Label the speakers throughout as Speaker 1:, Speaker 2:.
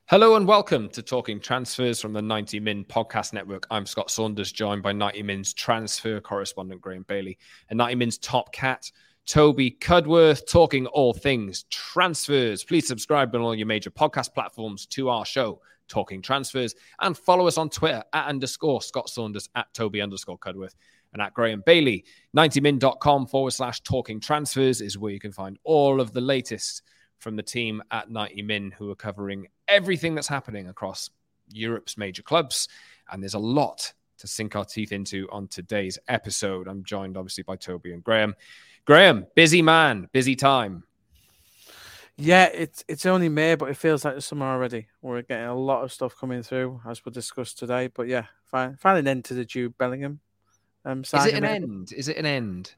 Speaker 1: Hello and welcome to Talking Transfers from the 90 Min Podcast Network. I'm Scott Saunders, joined by 90 Min's transfer correspondent Graham Bailey and 90 Min's top cat, Toby Cudworth, talking all things transfers. Please subscribe on all your major podcast platforms to our show, Talking Transfers, and follow us on Twitter @_Scott Saunders, @Toby_Cudworth, and @Graham Bailey. 90min.com/talking transfers is where you can find all of the latest from the team at 90 Min, who are covering everything that's happening across Europe's major clubs. And there's a lot to sink our teeth into on today's episode. I'm joined, obviously, by Toby and Graham. Graham, busy man, busy time.
Speaker 2: Yeah, it's only May, but it feels like the summer already. We're getting a lot of stuff coming through, as we'll discuss today. But yeah, finally an end to the Jude Bellingham
Speaker 1: saga. Is it an end? Is it an end?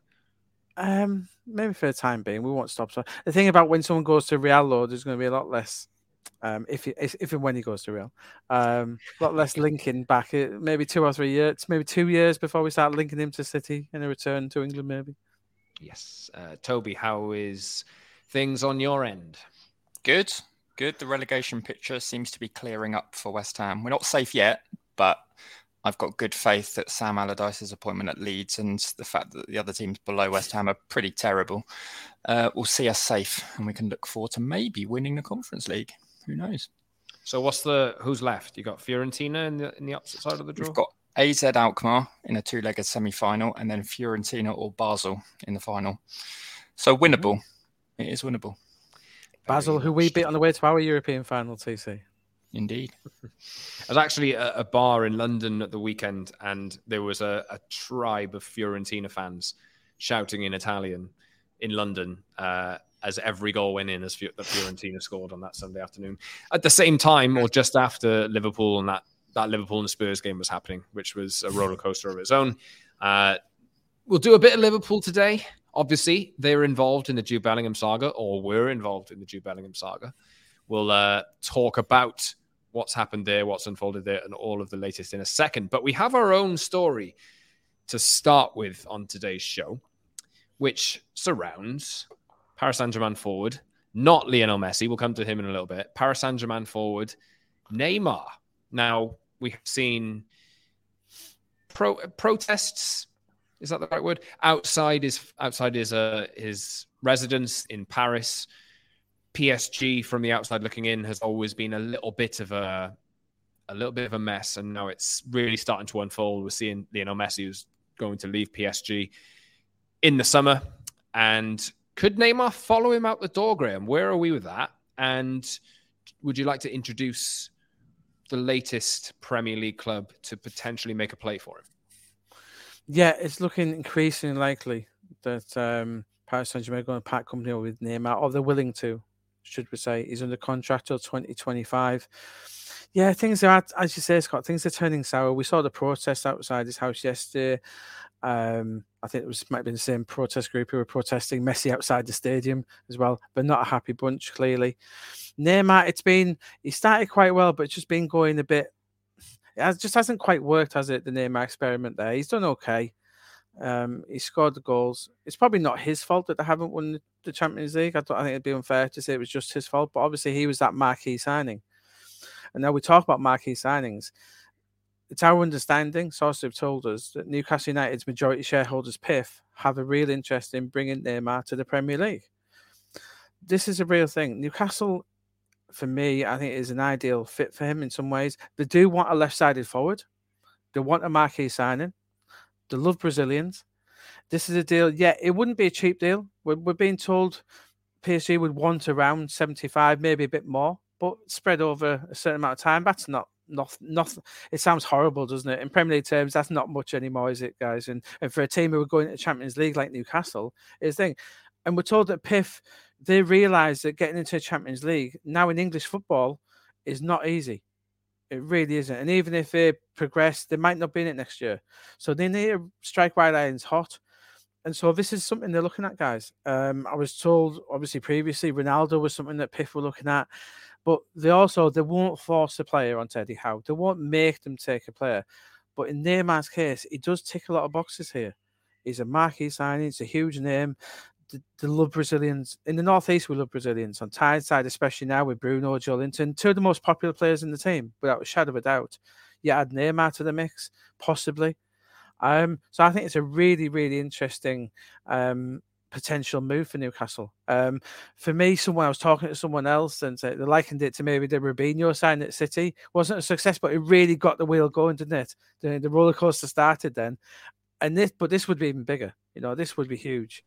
Speaker 2: Maybe for the time being, we won't stop. So the thing about when someone goes to Real, though, there's going to be a lot less. If and when he goes to Real, a lot less linking back. Maybe 2 or 3 years, maybe 2 years before we start linking him to City in a return to England, maybe.
Speaker 1: Yes, Toby, how is things on your end?
Speaker 3: Good. The relegation picture seems to be clearing up for West Ham. We're not safe yet, but I've got good faith that Sam Allardyce's appointment at Leeds and the fact that the other teams below West Ham are pretty terrible will see us safe, and we can look forward to maybe winning the Conference League. Who knows?
Speaker 1: So who's left? You got Fiorentina in the opposite side of the draw?
Speaker 3: We've got AZ Alkmaar in a 2-legged semi-final, and then Fiorentina or Basel in the final. So winnable. Mm-hmm. It is winnable.
Speaker 2: Basel, who we beat on the way to our European final, TC.
Speaker 3: Indeed.
Speaker 1: I was actually at a bar in London at the weekend, and there was a tribe of Fiorentina fans shouting in Italian in London as every goal went in, as that Fiorentina scored on that Sunday afternoon. At the same time, or just after Liverpool and that Liverpool and Spurs game was happening, which was a roller coaster of its own. We'll do a bit of Liverpool today. Obviously, they're involved in the Jude Bellingham saga, or were involved in the Jude Bellingham saga. We'll talk about what's happened there, what's unfolded there, and all of the latest in a second. But we have our own story to start with on today's show, which surrounds Paris Saint-Germain forward, not Lionel Messi. We'll come to him in a little bit. Paris Saint-Germain forward, Neymar. Now, we have seen protests, is that the right word? Outside his residence in Paris. PSG, from the outside looking in, has always been a little bit of a mess, and now it's really starting to unfold. We're seeing Lionel Messi, who's going to leave PSG in the summer, and could Neymar follow him out the door, Graham? Where are we with that? And would you like to introduce the latest Premier League club to potentially make a play for him?
Speaker 2: Yeah, it's looking increasingly likely that Paris Saint-Germain are going to part company with Neymar, or they're willing to, should we say. He's under contract till 2025. Yeah, things are, as you say, Scott, things are turning sour. We saw the protest outside his house yesterday. I think might have been the same protest group who were protesting Messi outside the stadium as well, but not a happy bunch, clearly. Neymar, he started quite well, but it's just been going a bit. It just hasn't quite worked, has it, the Neymar experiment there? He's done okay. He scored the goals. It's probably not his fault that they haven't won the Champions League. I think it'd be unfair to say it was just his fault, but obviously he was that marquee signing. And now we talk about marquee signings. It's our understanding, sources have told us, that Newcastle United's majority shareholders, PIF, have a real interest in bringing Neymar to the Premier League. This is a real thing. Newcastle, for me, I think is an ideal fit for him in some ways. They do want a left-sided forward. They want a marquee signing. They love Brazilians. This is a deal. Yeah, it wouldn't be a cheap deal. We're being told PSG would want around 75, maybe a bit more, but spread over a certain amount of time. That's not. It sounds horrible, doesn't it? In Premier League terms, that's not much anymore, is it, guys? And for a team who are going to the Champions League like Newcastle, is the thing. And we're told that PIF, they realise that getting into the Champions League now in English football is not easy. It really isn't. And even if they progress, they might not be in it next year. So they need to strike while iron's hot. And so this is something they're looking at, guys. I was told, obviously, previously, Ronaldo was something that PIF were looking at. But they won't force a player onto Eddie Howe. They won't make them take a player. But in Neymar's case, he does tick a lot of boxes here. He's a marquee signing. It's a huge name. they love Brazilians. In the Northeast, we love Brazilians. On Tyneside, especially now with Bruno, Joelinton, two of the most popular players in the team, without a shadow of a doubt. You add Neymar to the mix, possibly. So I think it's a really, really interesting potential move for Newcastle. For me, I was talking to someone else and they likened it to maybe the Robinho sign at City. Wasn't a success, but it really got the wheel going, didn't it? The roller coaster started then, but this would be even bigger. This would be huge.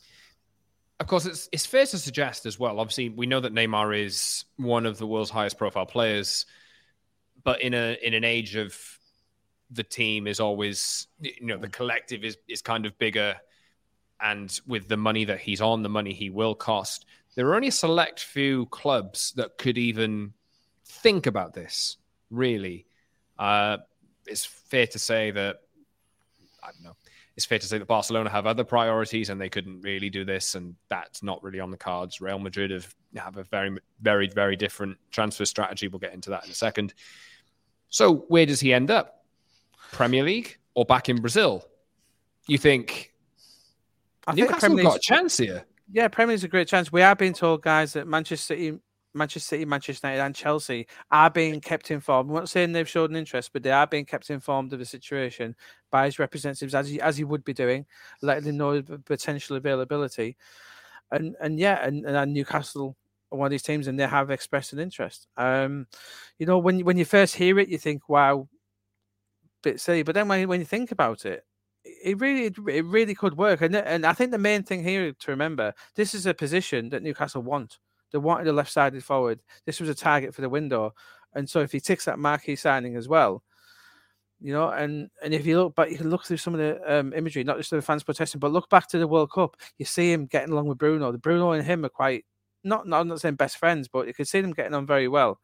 Speaker 1: Of course, it's fair to suggest as well. Obviously, we know that Neymar is one of the world's highest profile players, but in an age of the team is always, the collective is kind of bigger. And with the money that he's on, the money he will cost, there are only a select few clubs that could even think about this, really. It's fair to say that, I don't know, it's fair to say that Barcelona have other priorities and they couldn't really do this, and that's not really on the cards. Real Madrid have a very, very, very different transfer strategy. We'll get into that in a second. So where does he end up? Premier League or back in Brazil? You think... Newcastle got a chance here.
Speaker 2: Yeah, Premier League's a great chance. We are being told, guys, that Manchester City, Manchester United and Chelsea are being kept informed. We're not saying they've showed an interest, but they are being kept informed of the situation by his representatives, as he would be doing, letting them know the potential availability. And Newcastle are one of these teams, and they have expressed an interest. When you first hear it, you think, wow, bit silly. But then when you think about it, it really could work. And I think the main thing here to remember, this is a position that Newcastle want. They wanted a left-sided forward. This was a target for the window. And so if he ticks that marquee signing as well, and if you look back, you can look through some of the imagery, not just the fans protesting, but look back to the World Cup. You see him getting along with Bruno. The Bruno and him are quite, I'm not saying best friends, but you can see them getting on very well.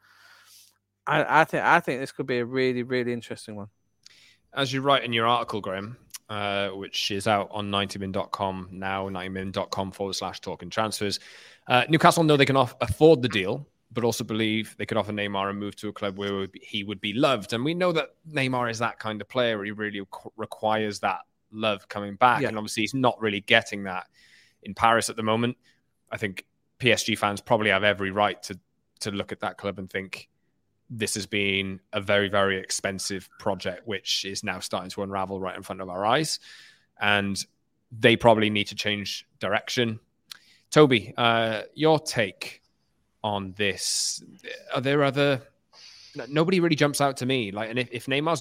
Speaker 2: I think this could be a really, really interesting one.
Speaker 1: As you write in your article, Graham, which is out on 90min.com now, 90min.com/talking transfers. Newcastle know they can afford the deal, but also believe they could offer Neymar a move to a club where he would be loved. And we know that Neymar is that kind of player. He really requires that love coming back. Yeah. And obviously he's not really getting that in Paris at the moment. I think PSG fans probably have every right to look at that club and think, this has been a very, very expensive project, which is now starting to unravel right in front of our eyes. And they probably need to change direction. Toby, your take on this? Are there other... Nobody really jumps out to me. And if Neymar's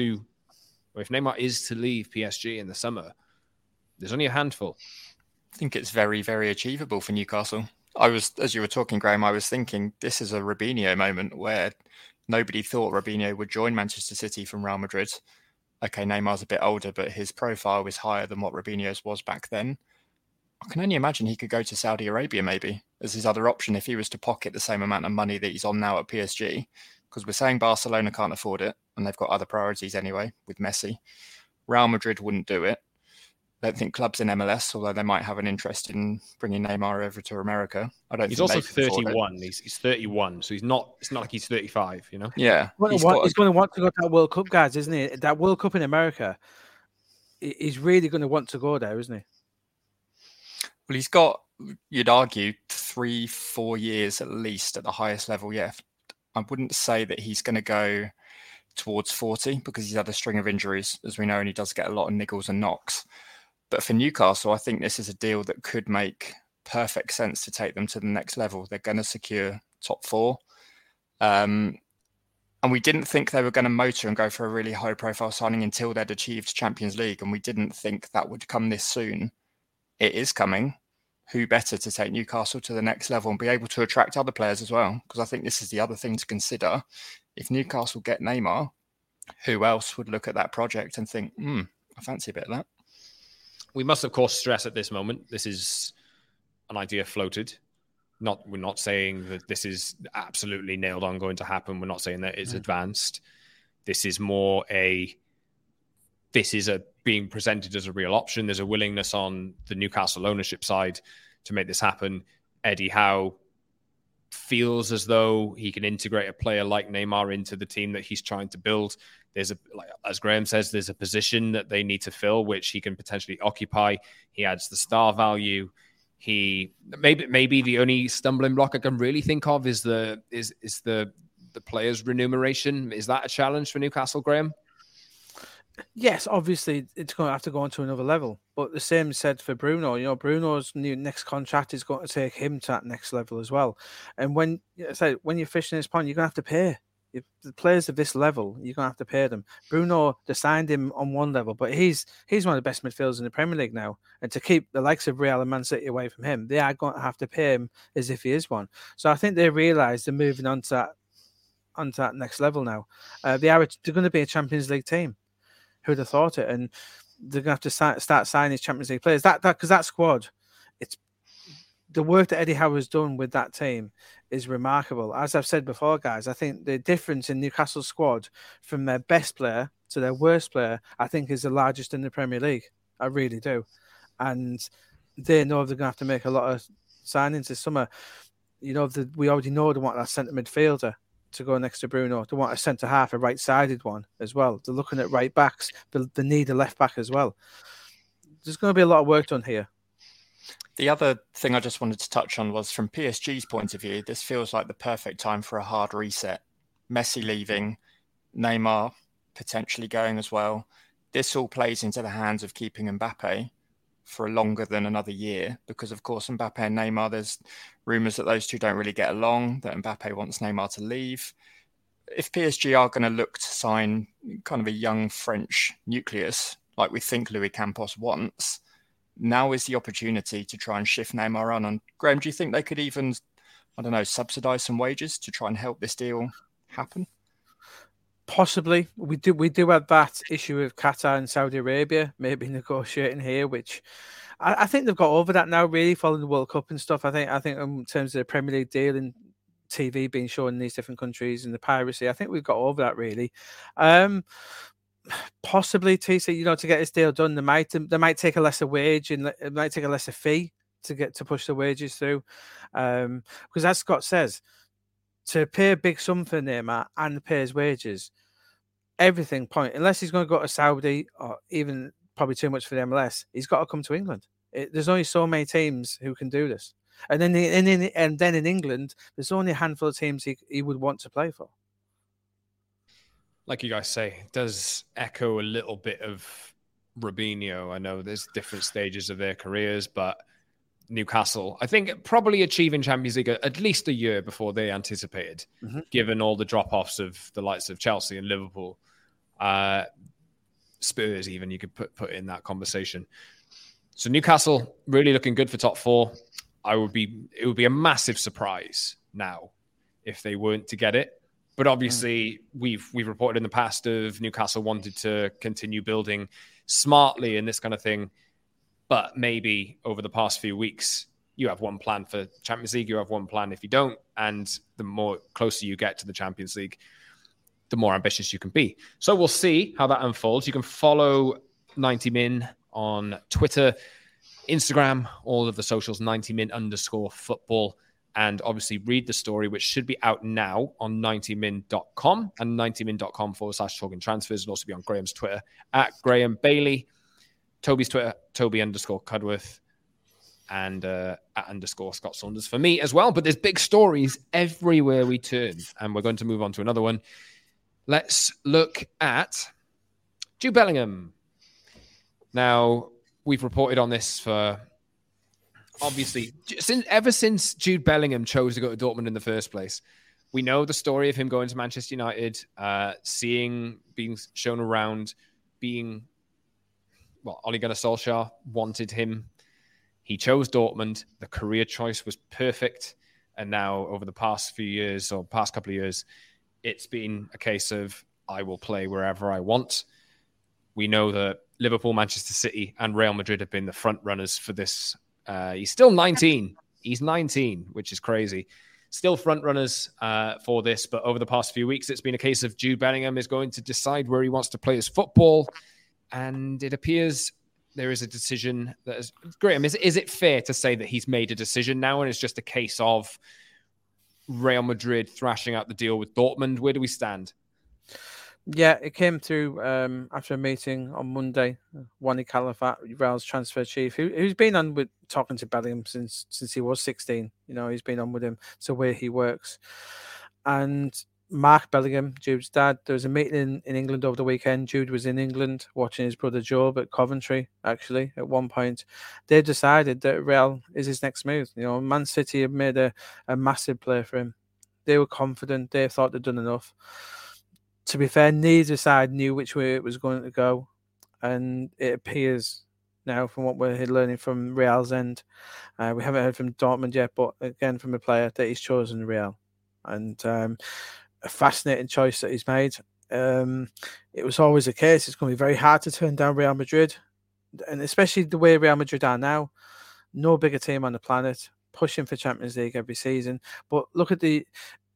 Speaker 1: if Neymar is to leave PSG in the summer, there's only a handful.
Speaker 3: I think it's very, very achievable for Newcastle. As you were talking, Graham, I was thinking this is a Robinho moment where nobody thought Robinho would join Manchester City from Real Madrid. Okay, Neymar's a bit older, but his profile is higher than what Robinho's was back then. I can only imagine he could go to Saudi Arabia maybe as his other option if he was to pocket the same amount of money that he's on now at PSG. Because we're saying Barcelona can't afford it, and they've got other priorities anyway with Messi. Real Madrid wouldn't do it. I don't think clubs in MLS, although they might have an interest in bringing Neymar over to America.
Speaker 1: He's also 31. He's 31, so it's not like he's 35,
Speaker 3: Yeah.
Speaker 2: He's going to want to go to that World Cup, guys, isn't he? That World Cup in America, he's really going to want to go there, isn't he?
Speaker 3: Well, he's got, you'd argue, 3-4 years at least at the highest level yet. I wouldn't say that he's going to go towards 40 because he's had a string of injuries, as we know, and he does get a lot of niggles and knocks. But for Newcastle, I think this is a deal that could make perfect sense to take them to the next level. They're going to secure top 4. And we didn't think they were going to motor and go for a really high-profile signing until they'd achieved Champions League, and we didn't think that would come this soon. It is coming. Who better to take Newcastle to the next level and be able to attract other players as well? Because I think this is the other thing to consider. If Newcastle get Neymar, who else would look at that project and think, I fancy a bit of that?
Speaker 1: We must, of course, stress at this moment, this is an idea floated. We're not saying that this is absolutely nailed on going to happen. We're not saying that it's advanced. This is more being presented as a real option. There's a willingness on the Newcastle ownership side to make this happen. Eddie Howe feels as though he can integrate a player like Neymar into the team that he's trying to build. As Graham says, there's a position that they need to fill, which he can potentially occupy. He adds the star value. He maybe the only stumbling block I can really think of is the players' remuneration. Is that a challenge for Newcastle, Graham?
Speaker 2: Yes, obviously it's going to have to go on to another level. But the same said for Bruno. You know, Bruno's new next contract is going to take him to that next level as well. And when you're fishing this pond, you're going to have to pay. If the players of this level, you're going to have to pay them. Bruno, they signed him on one level, but he's one of the best midfielders in the Premier League now. And to keep the likes of Real and Man City away from him, they are going to have to pay him as if he is one. So I think they realise they're moving on to that next level now. They're going to be a Champions League team. Who'd have thought it? And they're going to have to start signing Champions League players. Because that squad, it's the work that Eddie Howe has done with that team is remarkable. As I've said before, guys, I think the difference in Newcastle's squad from their best player to their worst player, I think, is the largest in the Premier League. I really do. And they know they're going to have to make a lot of signings this summer. You know, we already know they want that centre midfielder to go next to Bruno. They want a centre half, a right-sided one as well. They're looking at right backs. They need a left back as well. There's going to be a lot of work done here.
Speaker 3: The other thing I just wanted to touch on was from PSG's point of view, this feels like the perfect time for a hard reset. Messi leaving, Neymar potentially going as well. This all plays into the hands of keeping Mbappe for longer than another year because, of course, Mbappe and Neymar, there's rumours that those two don't really get along, that Mbappe wants Neymar to leave. If PSG are going to look to sign kind of a young French nucleus, like we think Louis Campos wants, now is the opportunity to try and shift Neymar on. And Graham, do you think they could even, subsidise some wages to try and help this deal happen?
Speaker 2: Possibly. We do have that issue with Qatar and Saudi Arabia maybe negotiating here, which I think they've got over that now, really, following the World Cup and stuff. I think in terms of the Premier League deal and TV being shown in these different countries and the piracy, I think we've got over that, really. Possibly, TC, to get this deal done, they might take a lesser wage and it might take a lesser fee to push the wages through. Because as Scott says, to pay a big sum for Neymar and pay his wages, everything unless he's going to go to Saudi or even probably too much for the MLS, he's got to come to England. There's only so many teams who can do this. And then in England, there's only a handful of teams he would want to play for.
Speaker 1: Like you guys say, it does echo a little bit of Robinho. I know there's different stages of their careers, but Newcastle, I think, probably achieving Champions League at least a year before they anticipated, given all the drop-offs of the likes of Chelsea and Liverpool. Spurs, even, you could put in that conversation. So Newcastle really looking good for top four. It would be a massive surprise now if they weren't to get it. But obviously, we've reported in the past of Newcastle wanted to continue building smartly and this kind of thing. But maybe over the past few weeks, you have one plan for Champions League, you have one plan if you don't. And the more closer you get to the Champions League, the more ambitious you can be. So we'll see how that unfolds. You can follow 90min on Twitter, Instagram, all of the socials, 90min_football. And obviously read the story, which should be out now on 90min.com and 90min.com/talking transfers. It'll also be on Graham's Twitter at Graham Bailey, Toby's Twitter, Toby_Cudworth, and at _Scott Saunders for me as well. But there's big stories everywhere we turn. And we're going to move on to another one. Let's look at Jude Bellingham. Now, we've reported on this for... Obviously, ever since Jude Bellingham chose to go to Dortmund in the first place, we know the story of him going to Manchester United, being shown around, Ole Gunnar Solskjaer wanted him. He chose Dortmund. The career choice was perfect. And now over the past few years or past couple of years, it's been a case of I will play wherever I want. We know that Liverpool, Manchester City and Real Madrid have been the front runners for this. He's still 19. He's 19, which is crazy. Still front runners for this, but over the past few weeks, it's been a case of Jude Bellingham is going to decide where he wants to play his football, and it appears there is a decision that is... Graham, is it fair to say that he's made a decision now, and it's just a case of Real Madrid thrashing out the deal with Dortmund? Where do we stand?
Speaker 2: Yeah, it came through after a meeting on Monday. Wani Calafat, Real's transfer chief, who's been on with talking to Bellingham since he was 16. He's been on with him to where he works. And Mark Bellingham, Jude's dad, there was a meeting in England over the weekend. Jude was in England watching his brother Job at Coventry, actually, at one point. They decided that Real is his next move. Man City have made a massive play for him. They were confident. They thought they'd done enough. To be fair, neither side knew which way it was going to go. And it appears now, from what we're learning from Real's end, we haven't heard from Dortmund yet, but again, from a player, that he's chosen Real. And a fascinating choice that he's made. It was always the case. It's going to be very hard to turn down Real Madrid. And especially the way Real Madrid are now. No bigger team on the planet, pushing for Champions League every season. But look at the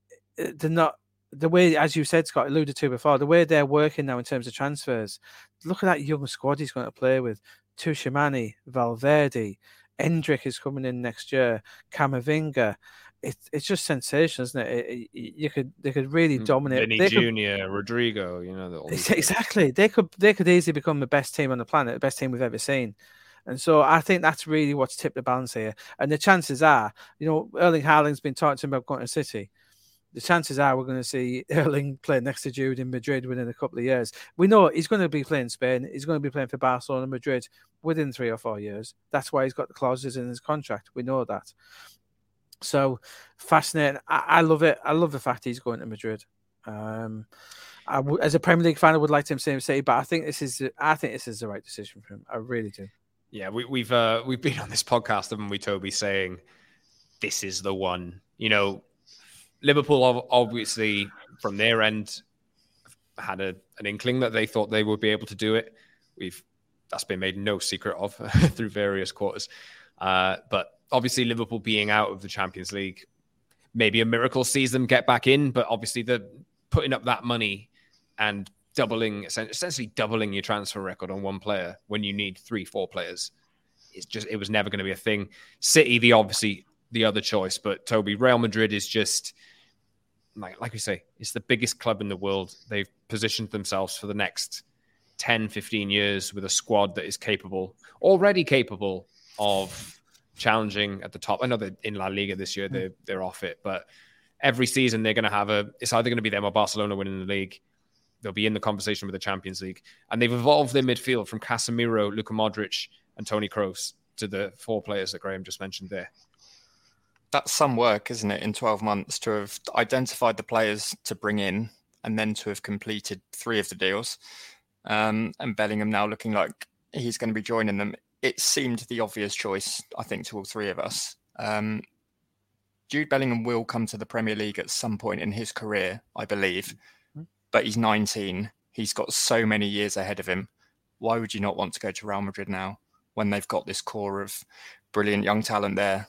Speaker 2: way, as you said, Scott, alluded to before, the way they're working now in terms of transfers. Look at that young squad he's going to play with. Tchouaméni, Valverde, Endrick is coming in next year, Camavinga. It's just sensational, isn't it? They could really dominate.
Speaker 1: Vinny Jr., Rodrigo,
Speaker 2: exactly. They could easily become the best team on the planet, the best team we've ever seen. And so I think that's really what's tipped the balance here. And the chances are, Erling Haaland's been talking to him about going to City. The chances are we're going to see Erling play next to Jude in Madrid within a couple of years. We know he's going to be playing Spain. He's going to be playing for Barcelona and Madrid within 3 or 4 years. That's why he's got the clauses in his contract. We know that. So fascinating. I love it. I love the fact he's going to Madrid. As a Premier League fan, I would like to see him City, but I think this is the right decision for him. I really do.
Speaker 1: Yeah, we've been on this podcast, haven't we, Toby, saying this is the one. Liverpool obviously, from their end, had an inkling that they thought they would be able to do it. That's been made no secret of through various quarters. But obviously, Liverpool being out of the Champions League, maybe a miracle sees them get back in. But obviously, the putting up that money and essentially doubling your transfer record on one player when you need 3-4 players, it was never going to be a thing. City, obviously the other choice, but Toby, Real Madrid is just like we say, it's the biggest club in the world. They've positioned themselves for the next 10-15 years with a squad that is already capable of challenging at the top. I know that in La Liga this year they're off it, but every season they're going to have it's either going to be them or Barcelona winning the league. They'll be in the conversation with the Champions League, and they've evolved their midfield from Casemiro, Luka Modric, and Toni Kroos to the 4 players that Graham just mentioned there.
Speaker 3: That's some work, isn't it, in 12 months to have identified the players to bring in and then to have completed 3 of the deals. And Bellingham now looking like he's going to be joining them. It seemed the obvious choice, I think, to all 3 of us. Jude Bellingham will come to the Premier League at some point in his career, I believe. But he's 19. He's got so many years ahead of him. Why would you not want to go to Real Madrid now when they've got this core of brilliant young talent there?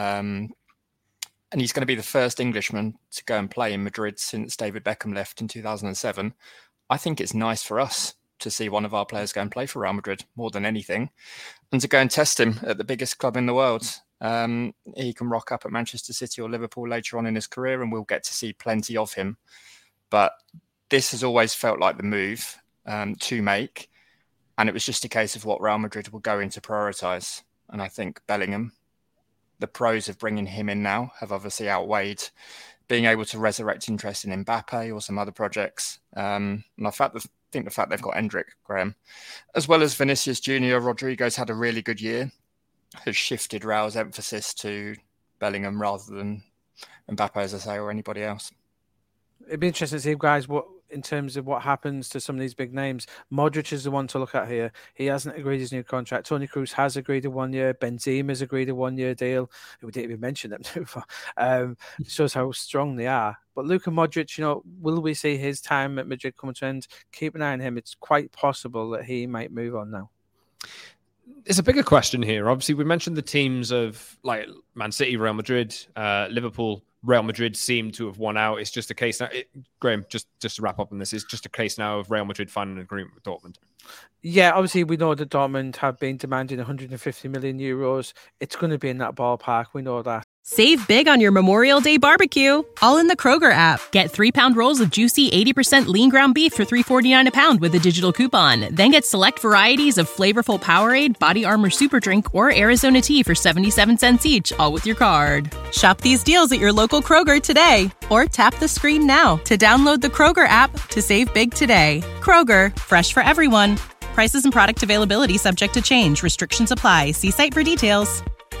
Speaker 3: And he's going to be the first Englishman to go and play in Madrid since David Beckham left in 2007. I think it's nice for us to see one of our players go and play for Real Madrid more than anything, and to go and test him at the biggest club in the world. He can rock up at Manchester City or Liverpool later on in his career, and we'll get to see plenty of him. But this has always felt like the move to make, and it was just a case of what Real Madrid were going to prioritise. And I think Bellingham, the pros of bringing him in now have obviously outweighed being able to resurrect interest in Mbappe or some other projects. And I think the fact they've got Endrick, Graham, as well as Vinicius Jr., Rodrigo's had a really good year, has shifted Real's emphasis to Bellingham rather than Mbappe, as I say, or anybody else.
Speaker 2: It'd be interesting to see, guys, in terms of what happens to some of these big names. Modric is the one to look at here. He hasn't agreed his new contract. Toni Kroos has agreed a 1 year. Benzema's agreed a 1 year deal. We didn't even mention them too far. Shows how strong they are. But Luka Modric, will we see his time at Madrid come to an end? Keep an eye on him. It's quite possible that he might move on now.
Speaker 1: It's a bigger question here. Obviously, we mentioned the teams of like Man City, Real Madrid, Liverpool. Real Madrid seem to have won out. It's just a case now. Graham, just to wrap up on this, it's just a case now of Real Madrid finding an agreement with Dortmund.
Speaker 2: Yeah, obviously we know that Dortmund have been demanding 150 million euros. It's going to be in that ballpark. We know that.
Speaker 4: Save big on your Memorial Day barbecue, all in the Kroger app. Get 3-pound rolls of juicy 80% lean ground beef for $3.49 a pound with a digital coupon. Then get select varieties of flavorful Powerade, Body Armor Super Drink, or Arizona tea for 77 cents each, all with your card. Shop these deals at your local Kroger today, or tap the screen now to download the Kroger app to save big today. Kroger, fresh for everyone. Prices and product availability subject to change. Restrictions apply. See site for details.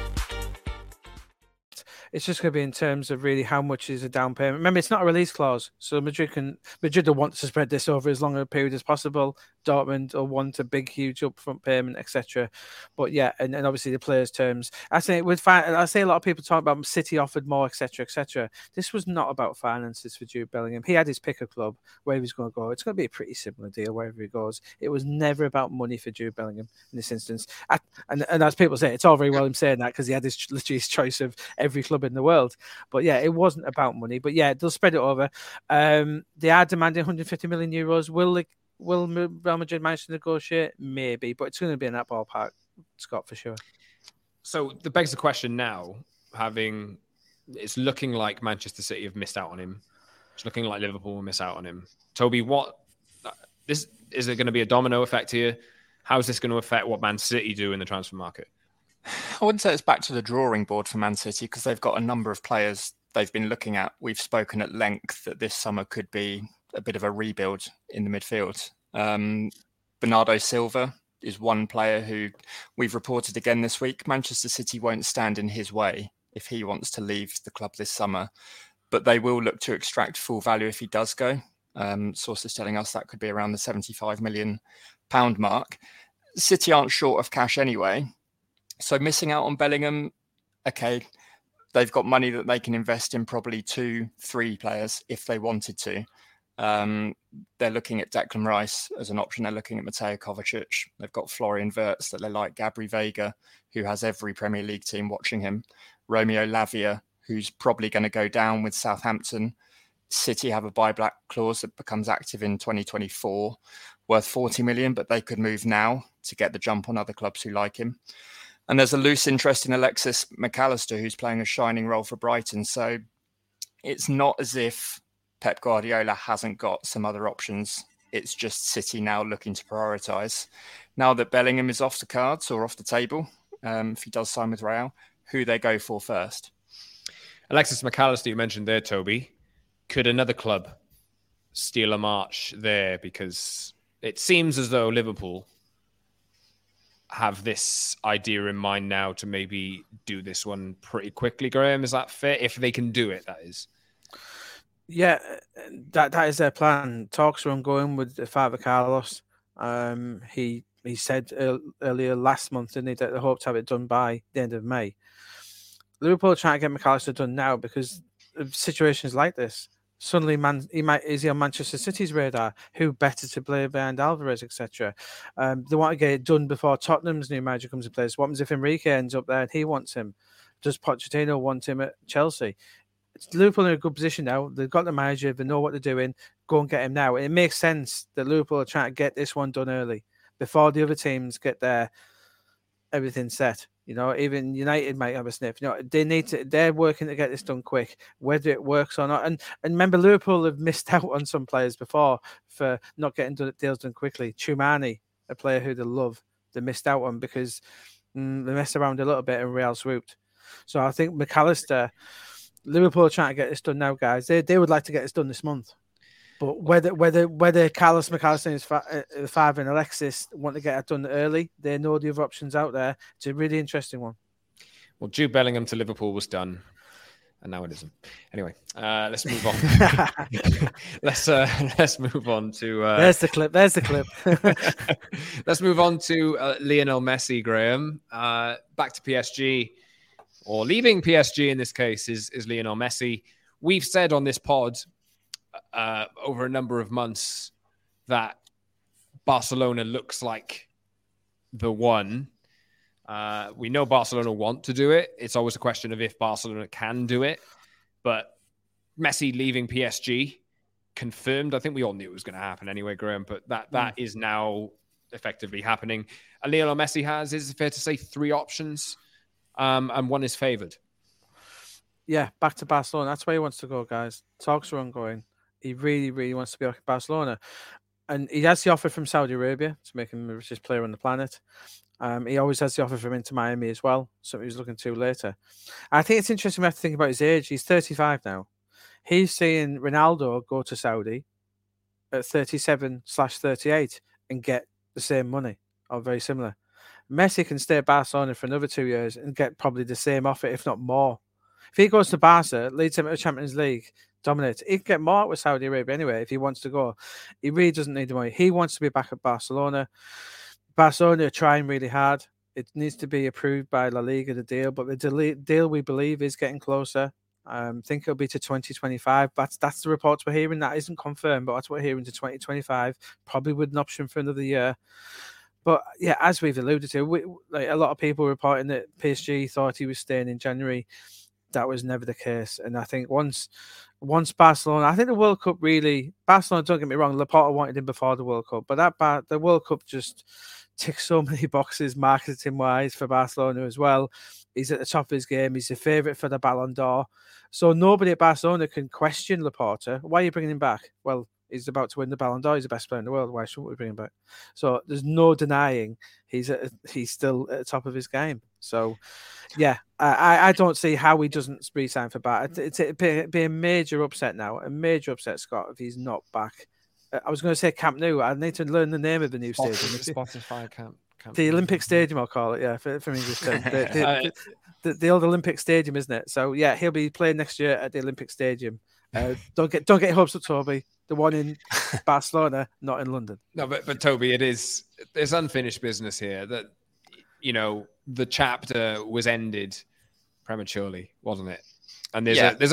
Speaker 2: It's just going to be in terms of really how much is a down payment. Remember, it's not a release clause, so Madrid will want to spread this over as long a period as possible. Dortmund will want a big, huge upfront payment, etc. But yeah, and obviously the players' terms. I say a lot of people talk about City offered more, etc., etc. This was not about finances for Jude Bellingham. He had his pick a club where he was going to go. It's going to be a pretty similar deal wherever he goes. It was never about money for Jude Bellingham in this instance. And as people say, it's all very well him saying that because he had literally his choice of every club in the world. But yeah, it wasn't about money. But yeah, they'll spread it over. They are demanding 150 million euros. Will Real Madrid manage to negotiate? Maybe, but it's going to be in that ballpark, Scott, for sure.
Speaker 1: So that begs the question now, it's looking like Manchester City have missed out on him. It's looking like Liverpool will miss out on him. Toby, is it going to be a domino effect here? How is this going to affect what Man City do in the transfer market?
Speaker 3: I wouldn't say it's back to the drawing board for Man City because they've got a number of players they've been looking at. We've spoken at length that this summer could be a bit of a rebuild in the midfield. Bernardo Silva is one player who we've reported again this week. Manchester City won't stand in his way if he wants to leave the club this summer, but they will look to extract full value if he does go. Sources telling us that could be around the £75 million mark. City aren't short of cash anyway. So missing out on Bellingham, okay, they've got money that they can invest in probably 2-3 players if they wanted to. They're looking at Declan Rice as an option. They're looking at Mateo Kovacic. They've got Florian Wirtz that they like. Gabri Veiga, who has every Premier League team watching him. Romeo Lavia, who's probably going to go down with Southampton. City have a buyback clause that becomes active in 2024, worth 40 million, but they could move now to get the jump on other clubs who like him. And there's a loose interest in Alexis McAllister, who's playing a shining role for Brighton. So it's not as if Pep Guardiola hasn't got some other options. It's just City now looking to prioritise. Now that Bellingham is off the cards or off the table, if he does sign with Real, who they go for first.
Speaker 1: Alexis McAllister, you mentioned there, Toby. Could another club steal a march there? Because it seems as though Liverpool have this idea in mind now to maybe do this one pretty quickly, Graham. Is that fair? If they can do it, that is.
Speaker 2: Yeah, that is their plan. Talks are ongoing with Father Carlos. He said earlier last month, didn't he, that they hope to have it done by the end of May. Liverpool are trying to get McAllister done now because of situations like this. Suddenly, is he on Manchester City's radar? Who better to play behind Alvarez, etc.? They want to get it done before Tottenham's new manager comes in place. What happens if Enrique ends up there and he wants him? Does Pochettino want him at Chelsea? Liverpool are in a good position now. They've got the manager. They know what they're doing. Go and get him now. It makes sense that Liverpool are trying to get this one done early before the other teams get everything set. You know, even United might have a sniff. You know, they're working to get this done quick, whether it works or not. And remember, Liverpool have missed out on some players before for not getting deals done quickly. Tchouameni, a player who they love, they missed out on because they messed around a little bit and Real swooped. So I think McAllister, Liverpool are trying to get this done now, guys. They would like to get this done this month. But whether Carlos McAllister and his father and Alexis want to get it done early, they know the other options out there. It's a really interesting one.
Speaker 1: Well, Jude Bellingham to Liverpool was done, and now it isn't. Anyway, let's move on. Let's move on to.
Speaker 2: There's the clip.
Speaker 1: Let's move on to Lionel Messi, Graham. Back to PSG, or leaving PSG in this case is Lionel Messi. We've said on this pod over a number of months that Barcelona looks like the one. We know Barcelona want to do it. It's always a question of if Barcelona can do it. But Messi leaving PSG confirmed. I think we all knew it was going to happen anyway, Graham, but that is now effectively happening. And Lionel Messi has, is it fair to say, 3 options, and one is favoured.
Speaker 2: Yeah, back to Barcelona. That's where he wants to go, guys. Talks are ongoing. He really, really wants to be back at Barcelona. And he has the offer from Saudi Arabia to make him the richest player on the planet. He always has the offer from Inter Miami as well, something he's looking to later. I think it's interesting we have to think about his age. He's 35 now. He's seeing Ronaldo go to Saudi at 37/38 and get the same money or very similar. Messi can stay at Barcelona for another 2 years and get probably the same offer, if not more. If he goes to Barca, leads them to the Champions League, dominates, he can get more with Saudi Arabia anyway if he wants to go. He really doesn't need the money. He wants to be back at Barcelona. Barcelona are trying really hard. It needs to be approved by La Liga, the deal, but the deal we believe is getting closer. I think it'll be to 2025. That's the reports we're hearing. That isn't confirmed, but that's what we're hearing to 2025, probably with an option for another year. But yeah, as we've alluded to, like a lot of people reporting that PSG thought he was staying in January. That was never the case. And I think once Barcelona, I think the World Cup really, Barcelona, don't get me wrong, Laporta wanted him before the World Cup, but the World Cup just ticks so many boxes marketing wise for Barcelona as well. He's at the top of his game. He's a favourite for the Ballon d'Or. So nobody at Barcelona can question Laporta. Why are you bringing him back? Well, he's about to win the Ballon d'Or. He's the best player in the world. Why shouldn't we bring him back? So there's no denying he's still at the top of his game. So, yeah, I don't see how he doesn't re-sign for Barca. It'd be a major upset now, Scott, if he's not back. I was going to say Camp Nou. I need to learn the name of the new stadium.
Speaker 1: Spotify Camp.
Speaker 2: The Olympic Stadium, I'll call it. Yeah, for English terms. The old Olympic Stadium, isn't it? So yeah, he'll be playing next year at the Olympic Stadium. Don't get your hopes up, Toby. The one in Barcelona, not in London.
Speaker 1: No, but Toby, there's unfinished business here. That the chapter was ended prematurely, wasn't it? And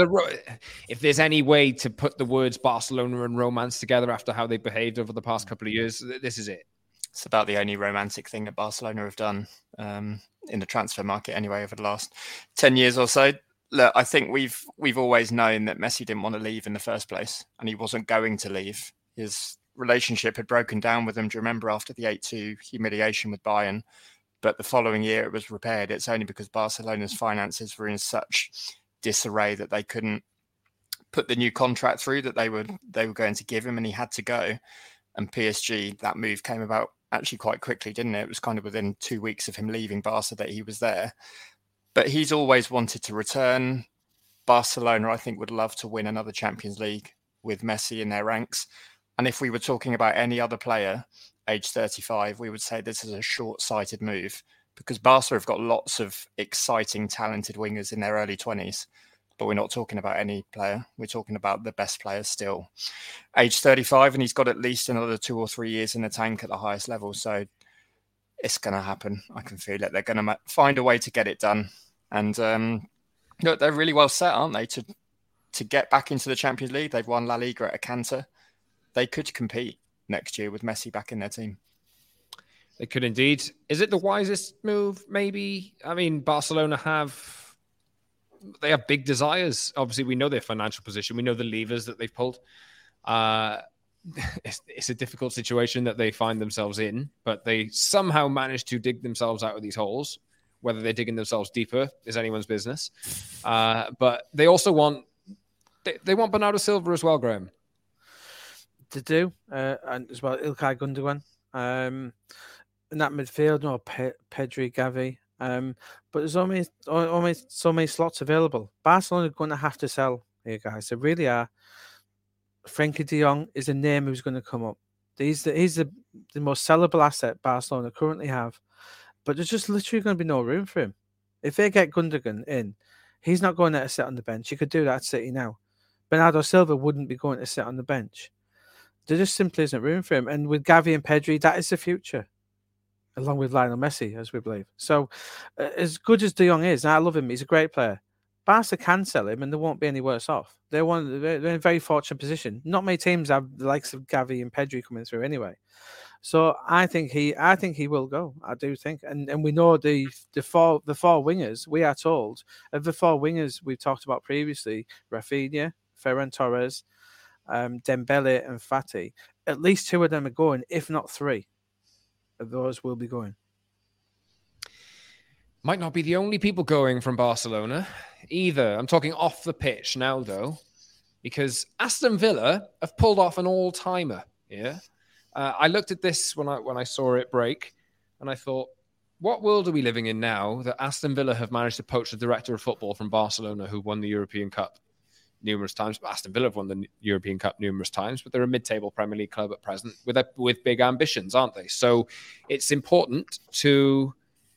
Speaker 1: if there's any way to put the words Barcelona and romance together after how they behaved over the past couple of years, this is it.
Speaker 3: It's about the only romantic thing that Barcelona have done in the transfer market anyway over the last 10 years or so. Look, I think we've always known that Messi didn't want to leave in the first place, and he wasn't going to leave. His relationship had broken down with them. Do you remember after the 8-2 humiliation with Bayern? But the following year it was repaired. It's only because Barcelona's finances were in such disarray that they couldn't put the new contract through that they were going to give him, and he had to go. And PSG, that move came about actually quite quickly, didn't it? It was kind of within 2 weeks of him leaving Barca that he was there. But he's always wanted to return. Barcelona, I think, would love to win another Champions League with Messi in their ranks. And if we were talking about any other player, age 35, we would say this is a short-sighted move, because Barca have got lots of exciting, talented wingers in their early 20s. But we're not talking about any player. We're talking about the best players still. Age 35, and he's got at least another 2 or 3 years in the tank at the highest level. So it's going to happen. I can feel it. They're going to find a way to get it done. And they're really well set, aren't they, to get back into the Champions League? They've won La Liga at a canter. They could compete next year with Messi back in their team.
Speaker 1: They could indeed. Is it the wisest move? Maybe. I mean, Barcelona have big desires. Obviously, we know their financial position. We know the levers that they've pulled. It's a difficult situation that they find themselves in, but they somehow managed to dig themselves out of these holes. Whether they're digging themselves deeper is anyone's business. But they also want Bernardo Silva as well, Graham.
Speaker 2: To do, and as well Ilkay Gundogan. In that midfield, Pedri, Gavi. But there's only so many slots available. Barcelona are going to have to sell here, guys. They really are. Frenkie de Jong is a name who's going to come up. He's the most sellable asset Barcelona currently have. But there's just literally going to be no room for him. If they get Gundogan in, he's not going to sit on the bench. You could do that at City now. Bernardo Silva wouldn't be going to sit on the bench. There just simply isn't room for him. And with Gavi and Pedri, that is the future, along with Lionel Messi, as we believe. So, as good as De Jong is, and I love him, he's a great player. Barca can sell him, and they won't be any worse off. They're in a very fortunate position. Not many teams have the likes of Gavi and Pedri coming through anyway. So I think he will go. I do think, and we know the four wingers. We are told of the four wingers we've talked about previously: Rafinha, Ferran Torres, Dembele, and Fati. At least 2 of them are going, if not 3 of those will be going.
Speaker 1: Might not be the only people going from Barcelona either. I'm talking off the pitch now, though, because Aston Villa have pulled off an all-timer here. I looked at this when I saw it break, and I thought, what world are we living in now that Aston Villa have managed to poach the director of football from Barcelona, who won the European Cup numerous times? Aston Villa have won the European Cup numerous times, but they're a mid-table Premier League club at present with big ambitions, aren't they? So it's important to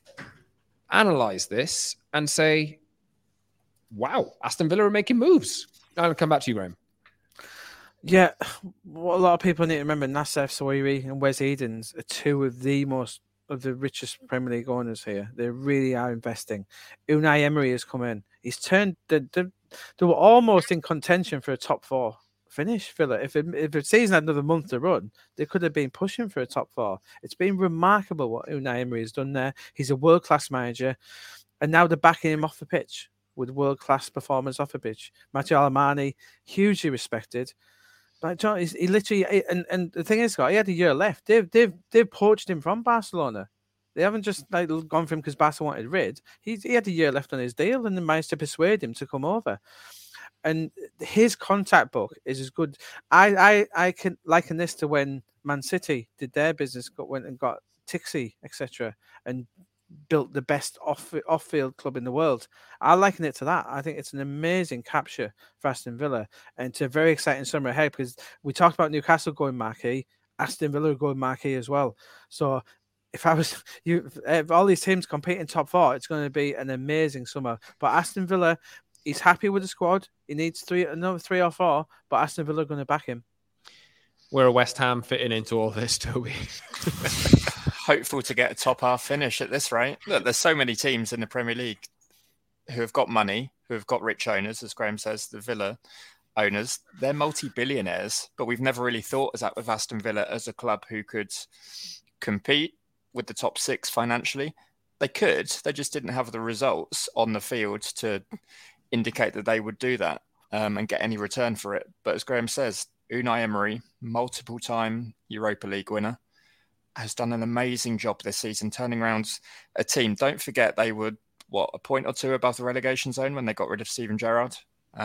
Speaker 1: analyze this and say, wow, Aston Villa are making moves. I'll come back to you, Graham.
Speaker 2: Yeah, what a lot of people need to remember, Nassef Sawiry and Wes Edens are two of the richest Premier League owners here. They really are investing. Unai Emery has come in. He's turned. They were almost in contention for a top 4 finish, Villa. If the season had another month to run, they could have been pushing for a top 4. It's been remarkable what Unai Emery has done there. He's a world-class manager, and now they're backing him off the pitch with world-class performance off the pitch. Matteo Alemany, hugely respected. But John, he literally, and the thing is, Scott, he had a year left. They've poached him from Barcelona. They haven't just gone for him because Barcelona wanted rid. He had a year left on his deal, and they managed to persuade him to come over. And his contact book is as good. I can liken this to when Man City did their business, went and got Tixi, etc., and built the best off-field club in the world. I liken it to that. I think it's an amazing capture for Aston Villa, and it's a very exciting summer ahead because we talked about Newcastle going marquee, Aston Villa are going marquee as well. So if all these teams compete in top 4, it's going to be an amazing summer. But Aston Villa, he's happy with the squad. He needs another 3 or 4, but Aston Villa are going to back him.
Speaker 1: Where are West Ham fitting into all this, Toby?
Speaker 3: Hopeful to get a top half finish at this rate. Look, there's so many teams in the Premier League who have got money, who have got rich owners, as Graham says, the Villa owners. They're multi-billionaires, but we've never really thought of that with Aston Villa as a club who could compete with the top 6 financially. They could, they just didn't have the results on the field to indicate that they would do that and get any return for it. But as Graham says, Unai Emery, multiple-time Europa League winner, has done an amazing job this season, turning around a team. Don't forget they were, a point or 2 above the relegation zone when they got rid of Steven Gerrard.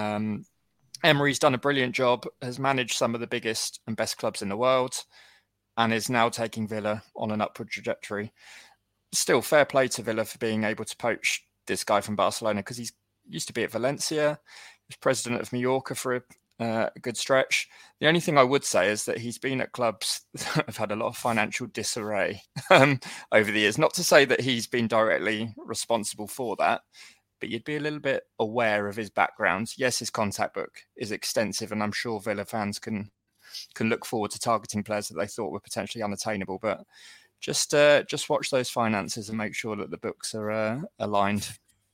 Speaker 3: Emery's done a brilliant job, has managed some of the biggest and best clubs in the world, and is now taking Villa on an upward trajectory. Still, fair play to Villa for being able to poach this guy from Barcelona, because he used to be at Valencia. He was president of Mallorca for a good stretch. The only thing I would say is that he's been at clubs that have had a lot of financial disarray over the years. Not to say that he's been directly responsible for that, but you'd be a little bit aware of his background. Yes, his contact book is extensive, and I'm sure Villa fans can look forward to targeting players that they thought were potentially unattainable. But just watch those finances and make sure that the books are aligned.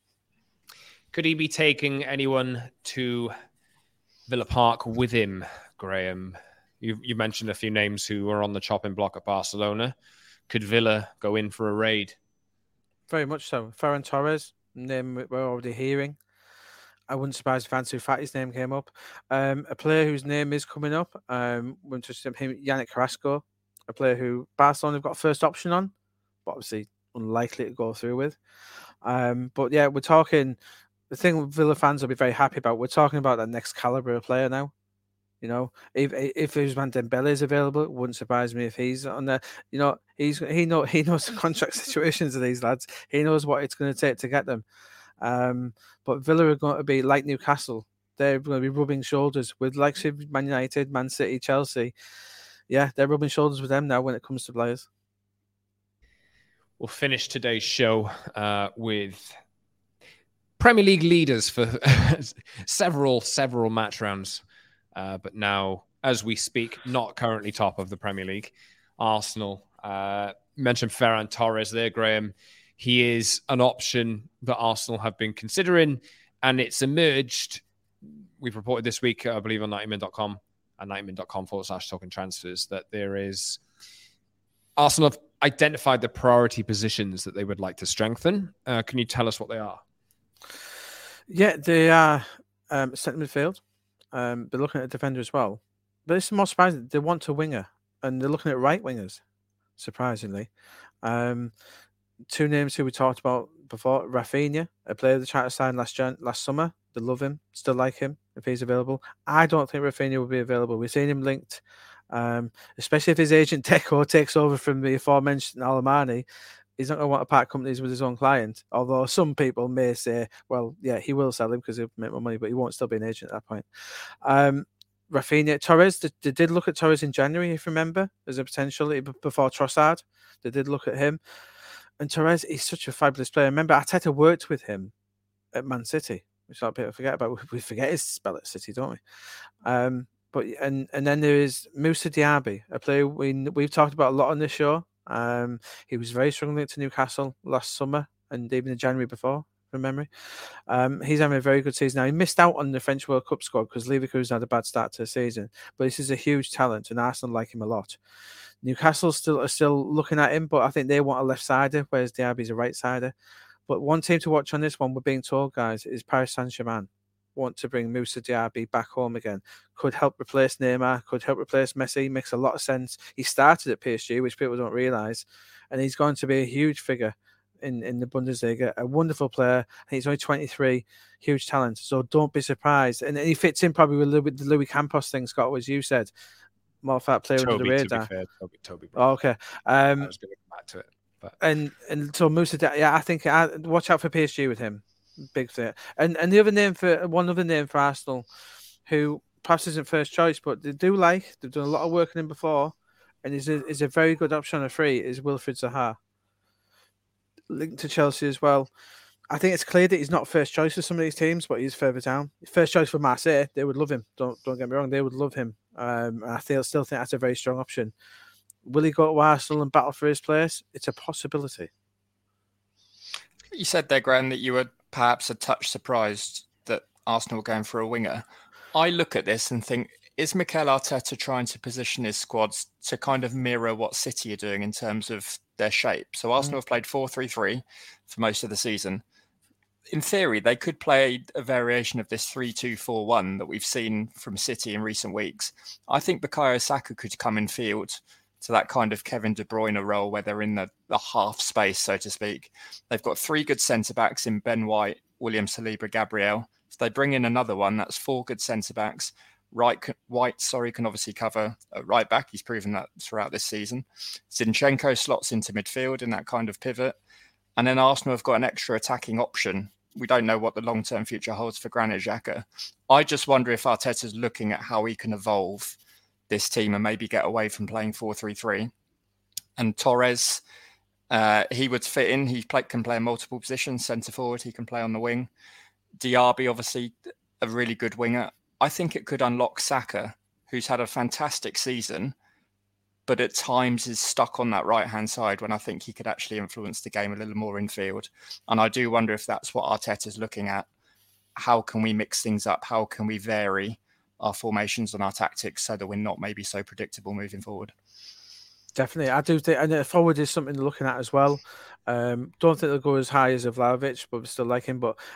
Speaker 1: Could he be taking anyone to Villa Park with him, Graham? You mentioned a few names who were on the chopping block at Barcelona. Could Villa go in for a raid? Very
Speaker 2: much so. Ferran Torres, name we're already hearing. I wouldn't surprise if Ansu Fati's name came up. A player whose name is coming up, we'll touch him, Yannick Carrasco, a player who Barcelona have got first option on, but obviously unlikely to go through with. But yeah, we're talking. The thing Villa fans will be very happy about, we're talking about that next caliber of player now. You know, if Ousmane Dembele is available, it wouldn't surprise me if he's on there. You know, he knows the contract situations of these lads. He knows what it's going to take to get them. But Villa are going to be like Newcastle. They're going to be rubbing shoulders with likes of Man United, Man City, Chelsea. Yeah, they're rubbing shoulders with them now when it comes to players.
Speaker 1: We'll finish today's show with Premier League leaders for several match rounds. But now, as we speak, not currently top of the Premier League. Arsenal, mentioned Ferran Torres there, Graham. He is an option that Arsenal have been considering, and it's emerged. We've reported this week, I believe, on 90min.com and 90min.com/talking transfers, that there is Arsenal have identified the priority positions that they would like to strengthen. Can you tell us what they are?
Speaker 2: Yeah, they are centre midfield. They're looking at a defender as well. But it's more surprising. They want a winger, and they're looking at right wingers, surprisingly. Two names who we talked about before. Rafinha, a player they tried to sign last summer. They love him, still like him if he's available. I don't think Rafinha will be available. We've seen him linked, especially if his agent Deco takes over from the aforementioned Alemany. He's not going to want to part companies with his own client. Although some people may say, well, yeah, he will sell him because he'll make more money, but he won't still be an agent at that point. Rafinha, Torres, they did look at Torres in January, if you remember, as a potential before Trossard. They did look at him. And Torres, he's such a fabulous player. Remember, Arteta worked with him at Man City, which a lot of people forget about. We forget his spell at City, don't we? But then there is Moussa Diaby, a player we've talked about a lot on this show. He was very struggling to Newcastle last summer and even in January before, from memory. He's having a very good season now. He missed out on the French World Cup squad because Leverkusen had a bad start to the season. But this is a huge talent, and Arsenal like him a lot. Newcastle are still looking at him, but I think they want a left-sider, whereas Diaby's a right-sider. But one team to watch on this one, we're being told, guys, is Paris Saint-Germain. Want to bring Moussa Diaby back home again. Could help replace Neymar, could help replace Messi. Makes a lot of sense. He started at PSG, which people don't realise, and he's going to be a huge figure in the Bundesliga. A wonderful player. I think he's only 23, huge talent. So don't be surprised. And he fits in probably with the Louis Campos thing, Scott, as you said. More fat player under the radar.
Speaker 1: To be fair, Toby.
Speaker 2: Oh, okay.
Speaker 1: I was going to come back to it. But.
Speaker 2: And so Moussa Diaby, yeah, I think watch out for PSG with him. Big thing. And one other name for Arsenal, who perhaps isn't first choice, but they've done a lot of work on him before, and is a very good option on a free, is Wilfried Zaha. Linked to Chelsea as well. I think it's clear that he's not first choice for some of these teams, but he's further down. First choice for Marseille, they would love him. Don't get me wrong, they would love him. I still think that's a very strong option. Will he go to Arsenal and battle for his place? It's a possibility.
Speaker 3: You said there, Graham, that you were perhaps a touch surprised that Arsenal were going for a winger. I look at this and think, is Mikel Arteta trying to position his squads to kind of mirror what City are doing in terms of their shape? So Arsenal have played 4-3-3 for most of the season. In theory, they could play a variation of this 3-2-4-1 that we've seen from City in recent weeks. I think Bukayo Saka could come in field to that kind of Kevin De Bruyne role where they're in the half space, so to speak. They've got three good centre-backs in Ben White, William Saliba, Gabriel. If they bring in another one, that's four good centre-backs. White can obviously cover right back. He's proven that throughout this season. Zinchenko slots into midfield in that kind of pivot. And then Arsenal have got an extra attacking option. We don't know what the long-term future holds for Granit Xhaka. I just wonder if Arteta's looking at how he can evolve this team and maybe get away from playing 4-3-3. And Torres, he would fit in. He can play in multiple positions, centre forward. He can play on the wing. Diaby, obviously, a really good winger. I think it could unlock Saka, who's had a fantastic season, but at times is stuck on that right-hand side when I think he could actually influence the game a little more in field. And I do wonder if that's what Arteta's looking at. How can we mix things up? How can we vary our formations and our tactics so that we're not maybe so predictable moving forward?
Speaker 2: Definitely. I do think, and forward is something they're looking at as well. Don't think they'll go as high as Vlahovic, but we still like him. But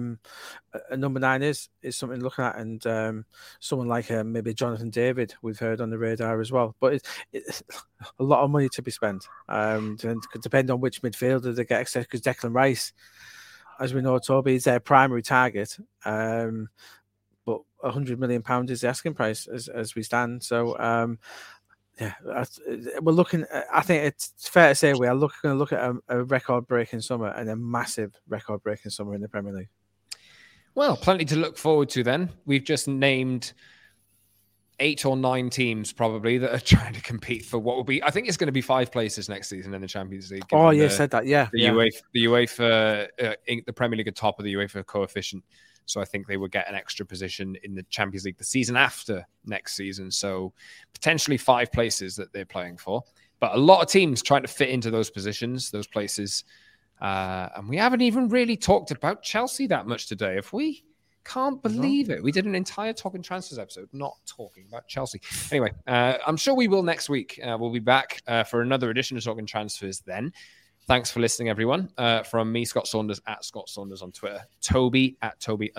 Speaker 2: a number 9 is something looking at, and someone like maybe Jonathan David, we've heard on the radar as well. But it's a lot of money to be spent. Could depend on which midfielder they get access, because Declan Rice, as we know, Toby, is their primary target. But £100 million is the asking price as we stand. So. Yeah, we're looking. I think it's fair to say we are going to look at a record-breaking summer and a massive record-breaking summer in the Premier League.
Speaker 1: Well, plenty to look forward to then. We've just named 8 or 9 teams probably that are trying to compete for what will be. I think it's going to be 5 places next season in the Champions League.
Speaker 2: Oh, yeah, said that. Yeah,
Speaker 1: the UEFA, the Premier League at top of the UEFA coefficient. So I think they would get an extra position in the Champions League the season after next season. So potentially 5 places that they're playing for. But a lot of teams trying to fit into those positions, those places. And we haven't even really talked about Chelsea that much today. If we can't believe it. We did an entire Talking Transfers episode not talking about Chelsea. Anyway, I'm sure we will next week. We'll be back for another edition of Talking Transfers then. Thanks for listening, everyone. From me, Scott Saunders, at Scott Saunders on Twitter, Toby at Toby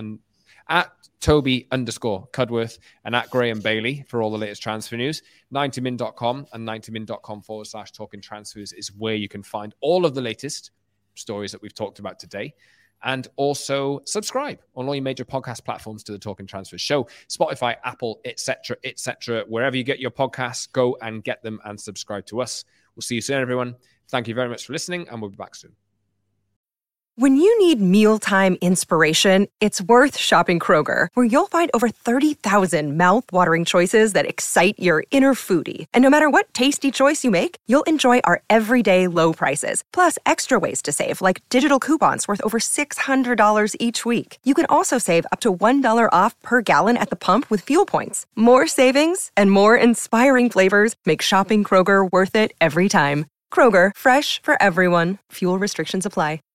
Speaker 1: _Cudworth, and at Graham Bailey for all the latest transfer news. 90min.com and 90min.com/talking transfers is where you can find all of the latest stories that we've talked about today. And also subscribe on all your major podcast platforms to the Talking Transfers show, Spotify, Apple, etc. Wherever you get your podcasts, go and get them and subscribe to us. We'll see you soon, everyone. Thank you very much for listening, and we'll be back soon.
Speaker 5: When you need mealtime inspiration, it's worth shopping Kroger, where you'll find over 30,000 mouth-watering choices that excite your inner foodie. And no matter what tasty choice you make, you'll enjoy our everyday low prices, plus extra ways to save, like digital coupons worth over $600 each week. You can also save up to $1 off per gallon at the pump with fuel points. More savings and more inspiring flavors make shopping Kroger worth it every time. Kroger, fresh for everyone. Fuel restrictions apply.